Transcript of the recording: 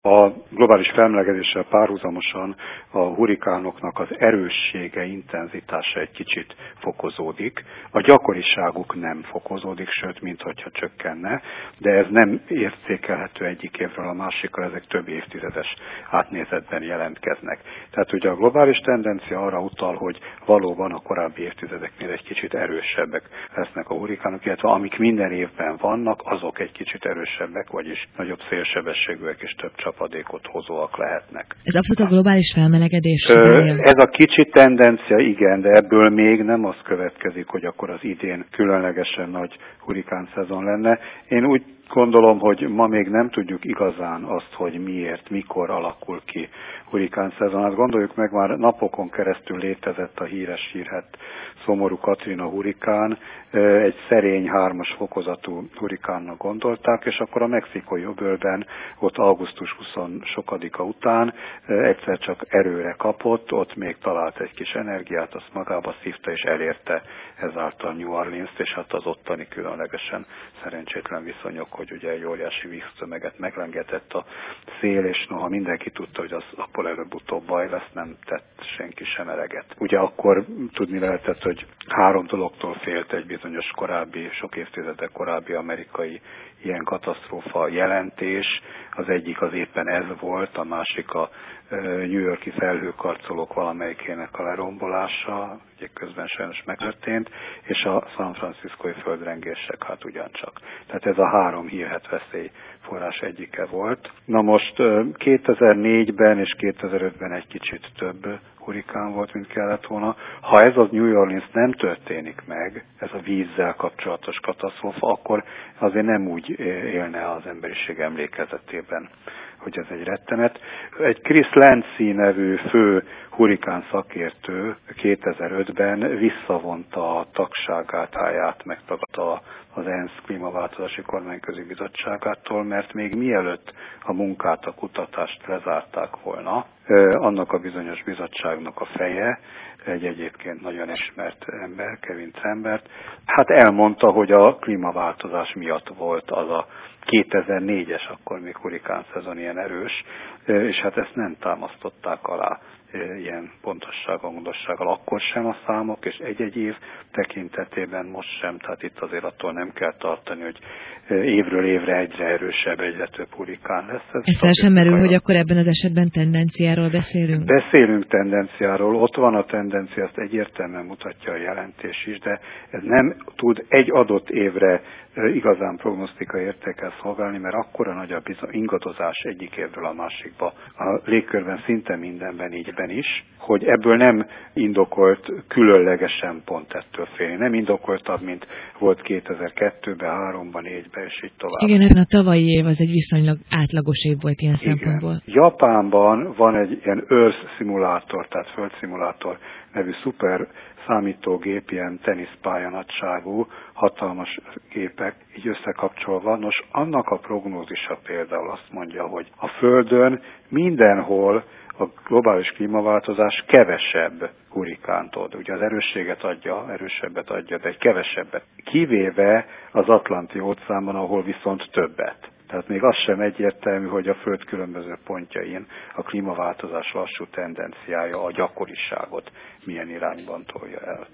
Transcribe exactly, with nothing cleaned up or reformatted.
A globális felmelegedéssel párhuzamosan a hurikánoknak az erőssége, intenzitása egy kicsit fokozódik. A gyakoriságuk nem fokozódik, sőt, minthogyha csökkenne, de ez nem értékelhető egyik évről a másikra, ezek több évtizedes átnézetben jelentkeznek. Tehát ugye a globális tendencia arra utal, hogy valóban a korábbi évtizedeknél egy kicsit erősebbek lesznek a hurikánok, illetve amik minden évben vannak, azok egy kicsit erősebbek, vagyis nagyobb szélsebességűek és több csapadékot hozóak lehetnek. Ez abszolút a globális felmelegedés? Ö, ez a kicsi tendencia, igen, de ebből még nem az következik, hogy akkor az idén különlegesen nagy hurikán szezon lenne. Én úgy gondolom, hogy ma még nem tudjuk igazán azt, hogy miért, mikor alakul ki hurikán szezon. Hát gondoljuk meg, már napokon keresztül létezett a híres hírhedt szomorú Katrina hurikán, egy szerény hármas fokozatú hurikánnak gondolták, és akkor a mexikói öbölben ott augusztus huszadika után egyszer csak erőre kapott, ott még talált egy kis energiát, azt magába szívta és elérte ezáltal New Orleans-t, és hát az ottani különlegesen szerencsétlen viszonyok, hogy ugye egy óriási víztömeget meglengetett a szél, és noha mindenki tudta, hogy az akkor előbb-utóbb baj lesz, nem tett senki sem eleget. Ugye akkor tudni lehetett, hogy három dologtól félt egy bizonyos korábbi, sok évtizedek korábbi amerikai ilyen katasztrófa jelentés. Az egyik az éppen ez volt, a másik a New York-i felhőkarcolók valamelyikének a lerombolása, ugye közben sajnos megtörtént, és a San Franciscói földrengések, hát ugyancsak. Tehát ez a három hírhedt veszélyforrás egyike volt. Na most kétezer-négyben és kétezer-ötben egy kicsit több hurikán volt, mint kellett volna. Ha ez az New Orleans nem történik meg, ez a vízzel kapcsolatos katasztrófa, akkor azért nem úgy élne az emberiség emlékezetében, hogy ez egy rettenet. Egy Chris Landsea nevű fő hurikán szakértő kétezer-ötben visszavonta a tagságát, háját, megtagadta az ENSZ klímaváltozási kormányközi bizottságától, mert még mielőtt a munkát, a kutatást lezárták volna, annak a bizonyos bizottságnak a feje, egy egyébként nagyon ismert ember, Kevin Chambers, hát elmondta, hogy a klímaváltozás miatt volt az a kétezer-négyes, akkor még hurikán szezon ilyen erős, és hát ezt nem támasztották alá ilyen pontossággal, gondossággal, akkor sem a számok, és egy-egy év tekintetében most sem, tehát itt azért attól nem kell tartani, hogy évről évre egyre erősebb, egyre több hurikán lesz. Ez, ez fel sem merül, hogy akkor ebben az esetben tendenciáról beszélünk? Beszélünk tendenciáról, ott van a tendencia, ezt egyértelműen mutatja a jelentés is, de ez nem tud egy adott évre igazán prognosztikai értékkel szolgálni, mert akkora nagy a ingadozás egyik évről a másikba. A légkörben szinte mindenben ígyben is, hogy ebből nem indokolt különlegesen pont ettől félni. Nem indokoltabb, mint volt kétezer-kettőben, háromban, négyben, és így tovább. Igen, a tavalyi év az egy viszonylag átlagos év volt ilyen Igen. szempontból. Japánban van egy ilyen Earth szimulátor, tehát földszimulátor nevű szuper számítógép, ilyen teniszpálya nagyságú, hatalmas gépek így összekapcsolva. Nos, annak a prognózisa például azt mondja, hogy a Földön mindenhol a globális klímaváltozás kevesebb hurikánt ad. Ugye az erősséget adja, erősebbet adja, de egy kevesebbet. Kivéve az Atlanti óceánban, ahol viszont többet. Tehát még az sem egyértelmű, hogy a Föld különböző pontjain a klímaváltozás lassú tendenciája a gyakoriságot milyen irányban tolja el.